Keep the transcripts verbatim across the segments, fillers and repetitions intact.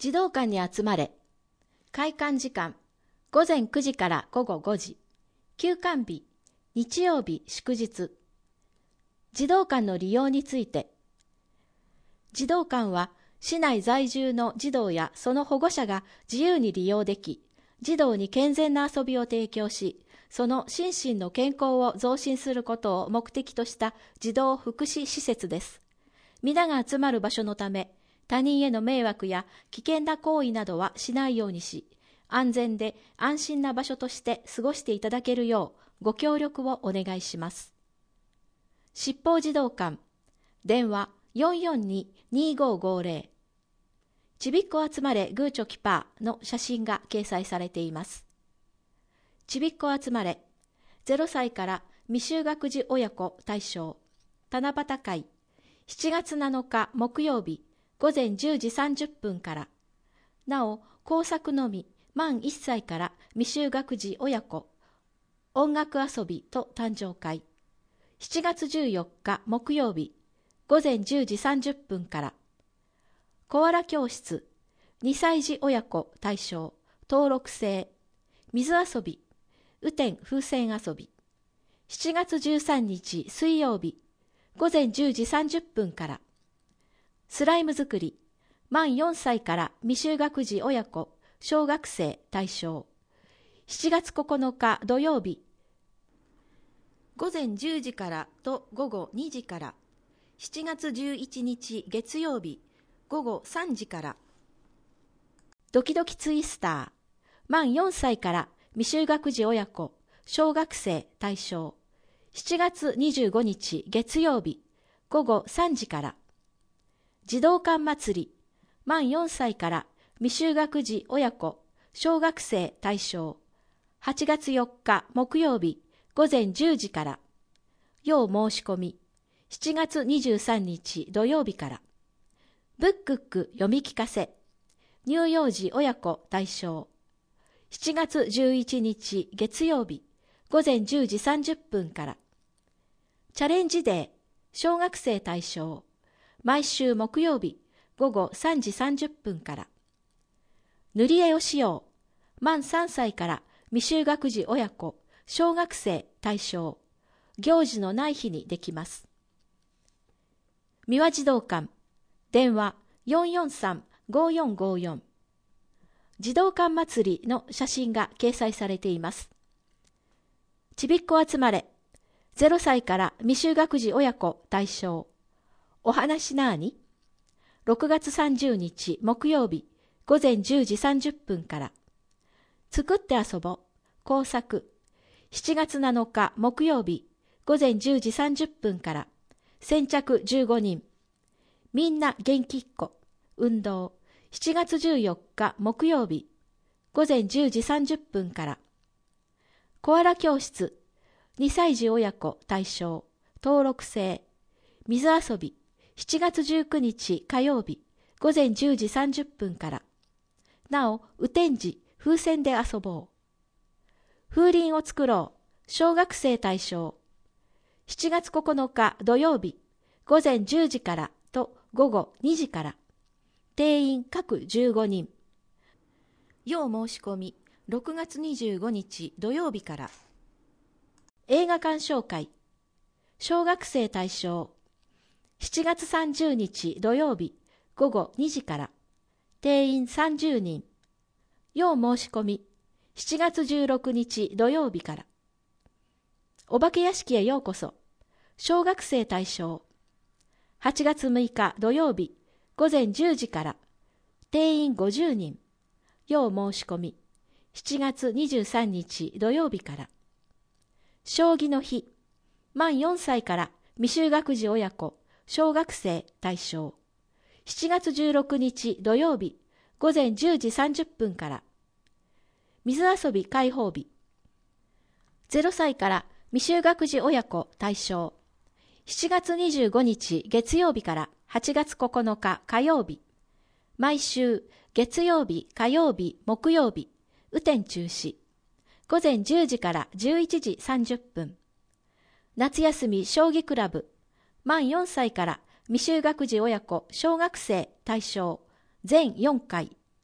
児童館に集まれ。開館時間、ごぜんくじからごごごじ。休館日、日曜日祝日。児童館の利用について。児童館は、市内在住の児童やその保護者が自由に利用でき、児童に健全な遊びを提供し、その心身の健康を増進することを目的とした児童福祉施設です。皆が集まる場所のため、他人への迷惑や危険な行為などはしないようにし、安全で安心な場所として過ごしていただけるようご協力をお願いします。七宝児童館、電話 よんよんに にごごぜろ。ちびっこ集まれグーチョキパーの写真が掲載されています。ちびっこ集まれ、ゼロさいから未就学児親子対象、七夕会、しちがつなのか木曜日、ごぜんじゅうじさんじゅっぷんから。なお、工作のみ、満いっさいから未就学児親子、音楽遊びと誕生会、しちがつじゅうよっか木曜日、ごぜんじゅうじさんじゅっぷんから。コアラ教室、にさい児親子対象、登録制、水遊び、雨天風船遊び、しちがつじゅうさんにち水曜日、ごぜんじゅうじさんじゅっぷんから。スライム作り、満よんさいから未就学児親子、小学生対象、しちがつここのか土曜日、ごぜんじゅうじからとごごにじから、しちがつじゅういちにち月曜日、ごごさんじから。ドキドキツイスター、満よんさいから未就学児親子、小学生対象、しちがつにじゅうごにち月曜日、ごごさんじから。児童館祭り、満よんさいから未就学児親子、小学生対象、はちがつよっか木曜日、ごぜんじゅうじから。要申し込み、しちがつにじゅうさんにち土曜日から。ブックック読み聞かせ、乳幼児親子対象、しちがつじゅういちにち月曜日、ごぜんじゅうじさんじゅっぷんから。チャレンジデー、小学生対象、毎週木曜日、ごごさんじさんじゅっぷんから。塗り絵をしよう、満さんさいから未就学児親子、小学生対象、行事のない日にできます。三輪児童館、電話 よんよんさん ごよんごよん。児童館祭りの写真が掲載されています。ちびっこ集まれ、ゼロさいから未就学児親子対象、お話なーに？ろくがつさんじゅうにち木曜日、ごぜんじゅうじさんじゅっぷんから。作って遊ぼう、工作、しちがつなのか木曜日、ごぜんじゅうじさんじゅっぷんから。先着じゅうごにん。みんな元気っ子、運動、しちがつじゅうよっか木曜日、ごぜんじゅうじさんじゅっぷんから。コアラ教室、にさい児親子対象、登録制、水遊び、しちがつじゅうくにち火曜日、ごぜんじゅうじさんじゅっぷんから。なお、雨天時、風船で遊ぼう。風鈴を作ろう、小学生対象。しちがつここのか土曜日、ごぜんじゅうじからとごごにじから。定員各じゅうごにん。要申し込み、ろくがつにじゅうごにち土曜日から。映画鑑賞会、小学生対象。しちがつさんじゅうにち土曜日、ごごにじから。定員さんじゅうにん。要申し込み、しちがつじゅうろくにち土曜日から。お化け屋敷へようこそ。小学生対象。はちがつむいか土曜日、ごぜんじゅうじから。定員ごじゅうにん。要申し込み、しちがつにじゅうさんにち土曜日から。将棋の日、満よんさいから未就学児親子、小学生対象。しちがつじゅうろくにち土曜日、ごぜんじゅうじさんじゅっぷんから。水遊び開放日。ゼロさいから未就学児親子対象。しちがつにじゅうごにち月曜日からはちがつここのか火曜日。毎週月曜日、火曜日、木曜日、雨天中止。ごぜんじゅうじからじゅういちじさんじゅっぷん。夏休み将棋クラブ。満よんさいから未就学児親子小学生対象。全よんかい。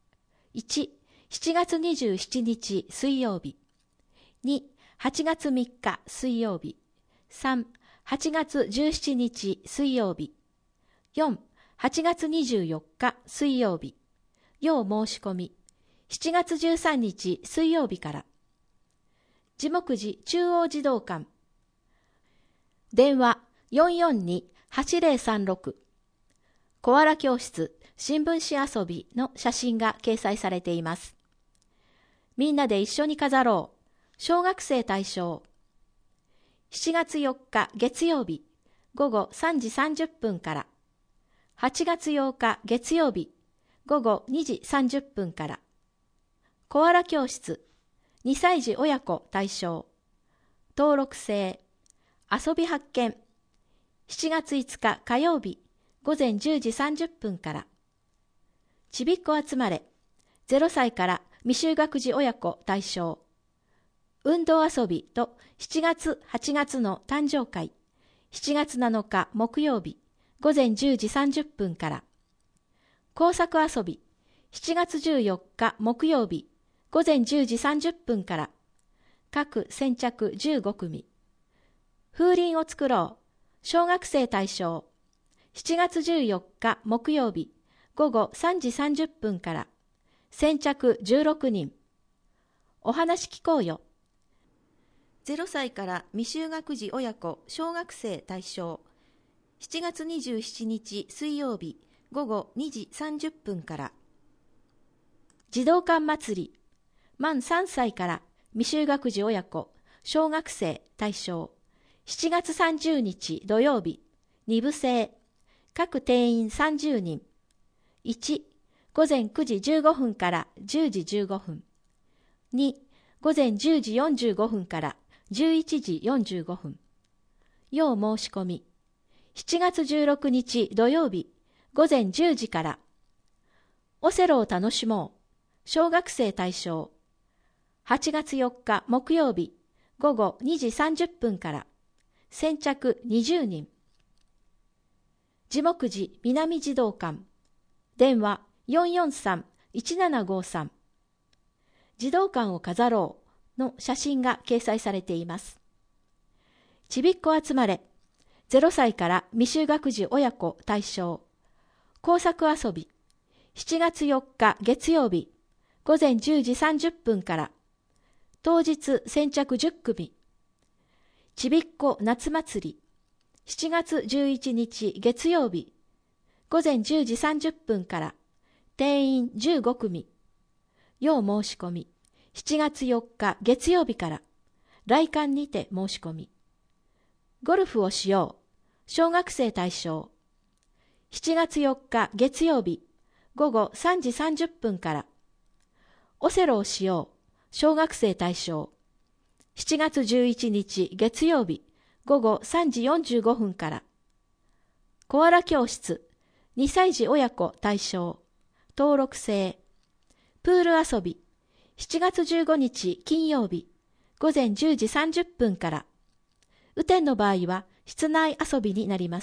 いち、しちがつにじゅうしちにち水曜日。に、はちがつみっか水曜日。さん、はちがつじゅうしちにち水曜日。よん、はちがつにじゅうよっか水曜日。要申し込み。しちがつじゅうさんにち水曜日から。地目寺中央児童館。電話 よんよんにはちぜろさんろく。コアラ教室新聞紙遊びの写真が掲載されています。みんなで一緒に飾ろう。小学生対象。しちがつよっか月曜日ごごさんじさんじゅっぷんから。はちがつようか月曜日ごごにじさんじゅっぷんから。コアラ教室にさい児親子対象。登録制。遊び発見。しちがついつか火曜日ごぜんじゅうじさんじゅっぷんから。ちびっこ集まれ。ゼロさいから未就学児親子対象。運動遊びとしちがつはちがつの誕生会。しちがつなのか木曜日ごぜんじゅうじさんじゅっぷんから。工作遊びしちがつじゅうよっか木曜日ごぜんじゅうじさんじゅっぷんから。各先着じゅうごくみ。風鈴を作ろう。小学生対象。しちがつじゅうよっか木曜日ごごさんじさんじゅっぷんから。先着じゅうろくにん。お話聞こうよ。ゼロさいから未就学児親子小学生対象。しちがつにじゅうしちにち水曜日ごごにじさんじゅっぷんから。児童館祭り。満さんさいから未就学児親子小学生対象。しちがつさんじゅうにち土曜日にぶ制。各定員さんじゅうにん。いち、ごぜんくじじゅうごふんからじゅうじじゅうごふん。に、ごぜんじゅうじよんじゅうごふんからじゅういちじよんじゅうごふん。要申し込み。しちがつじゅうろくにち土曜日ごぜんじゅうじから。オセロを楽しもう。小学生対象。はちがつよっか木曜日ごごにじさんじゅっぷんから。先着にじゅうにん。地目寺南児童館。電話 よんよんさんいちななごさん。児童館を飾ろうの写真が掲載されています。ちびっこ集まれ。ゼロさいから未就学児親子対象。工作遊び。しちがつよっか月曜日ごぜんじゅうじさんじゅっぷんから。当日先着じゅっくみ。ちびっこ夏祭り。しちがつじゅういちにち月曜日ごぜんじゅうじさんじゅっぷんから。定員じゅうごくみ。要申し込み。しちがつよっか月曜日から。来館にて申し込み。ゴルフをしよう。小学生対象。しちがつよっか月曜日ごごさんじさんじゅっぷんから。オセロをしよう。小学生対象。しちがつじゅういちにち月曜日ごごさんじよんじゅうごふんから。コアラ教室にさい児親子対象。登録制。プール遊びしちがつじゅうごにち金曜日ごぜんじゅうじさんじゅっぷんから。雨天の場合は室内遊びになります。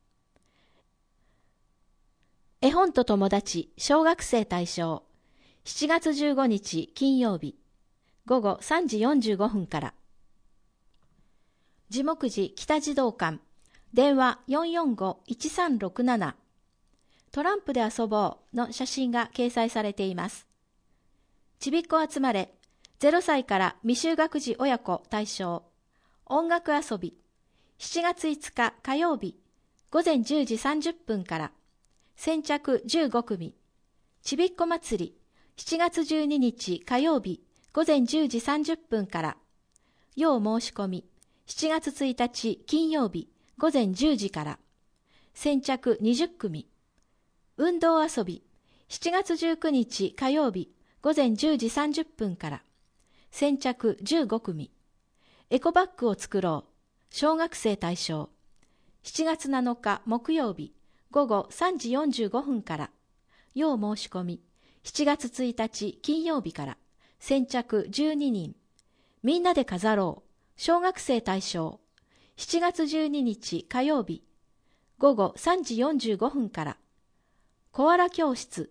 絵本と友達小学生対象。しちがつじゅうごにち金曜日ごごさんじよんじゅうごふんから。地目寺北児童館。電話 よんよんごいちさんろくなな。トランプで遊ぼうの写真が掲載されています。ちびっこ集まれ。ゼロさいから未就学児親子対象。音楽遊び。しちがついつか火曜日ごぜんじゅうじさんじゅっぷんから。先着じゅうごくみ。ちびっこ祭り。しちがつじゅうににち火曜日ごぜんじゅうじさんじゅっぷんから。要申し込み。しちがつついたち金曜日ごぜんじゅうじから。先着にじゅっくみ。運動遊び。しちがつじゅうくにち火曜日ごぜんじゅうじさんじゅっぷんから。先着じゅうごくみ。エコバッグを作ろう。小学生対象。しちがつなのか木曜日ごごさんじよんじゅうごふんから。要申し込み。しちがつついたち金曜日から。先着じゅうににん。みんなで飾ろう。小学生対象。しちがつじゅうににち火曜日ごごさんじよんじゅうごふんから。コアラ教室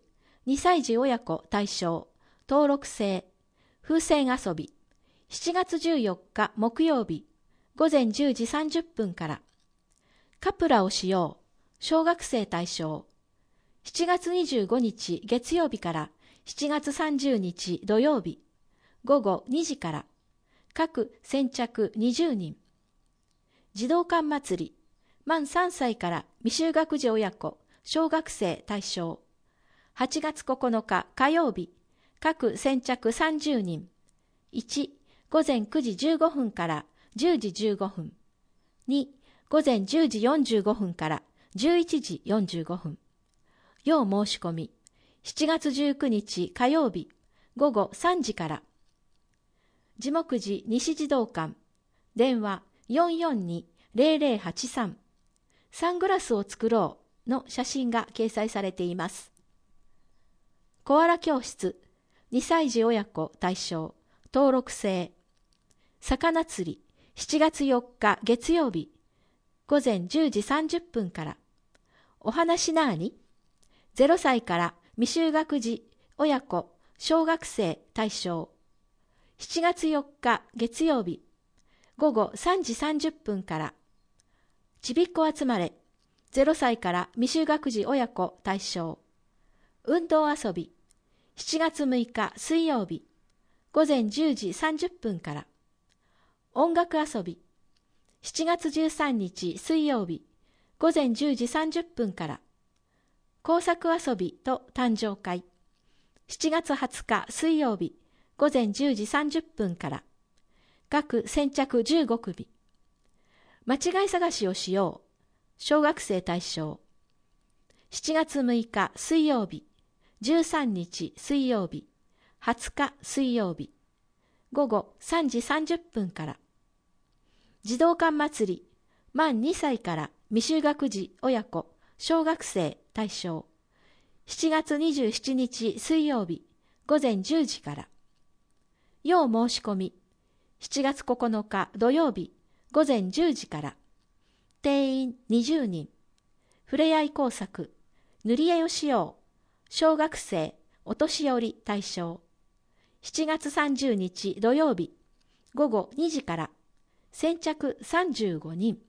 にさい児親子対象、登録制、風船遊び、しちがつじゅうよっか木曜日、午前じゅうじさんじゅっぷんから、カプラをしよう、小学生対象、しちがつにじゅうごにち月曜日からしちがつさんじゅうにち土曜日、午後にじから、各先着にじゅうにん、児童館祭り、満さんさいから未就学児親子、小学生対象、はちがつここのか火曜日、各先着さんじゅうにん、いち、午前くじじゅうごふんからじゅうじじゅうごふん、に、午前じゅうじよんじゅうごふんからじゅういちじよんじゅうごふん。要申し込み、しちがつじゅうくにち火曜日、午後さんじから。地木寺西児童館、電話 よんよんにーぜろぜろはちさん、サングラスを作ろうの写真が掲載されています。コアラ教室、にさい児親子対象、登録制、魚釣り、しちがつよっか月曜日、午前じゅうじさんじゅっぷんから。お話なーに？ゼロさいから未就学児親子小学生対象、しちがつよっか月曜日、午後さんじさんじゅっぷんから。ちびっこ集まれ、ゼロさいから未就学児親子対象、運動遊び、しちがつむいか水曜日、午前じゅうじさんじゅっぷんから。音楽遊び、しちがつじゅうさんにち水曜日、午前じゅうじさんじゅっぷんから。工作遊びと誕生会、しちがつはつか水曜日、午前じゅうじさんじゅっぷんから。各先着じゅうごくみ。間違い探しをしよう、小学生対象、しちがつむいか水曜日、じゅうさんにち水曜日、はつか水曜日、午後さんじさんじゅっぷんから。児童館祭り、満にさいから未就学児親子小学生対象、しちがつにじゅうしちにち水曜日、午前じゅうじから。要申し込み、しちがつここのか土曜日、午前じゅうじから。定員にじゅうにん。ふれあい工作、塗り絵をしよう、小学生お年寄り対象、しちがつさんじゅうにち土曜日、午後にじから。先着さんじゅうごにん。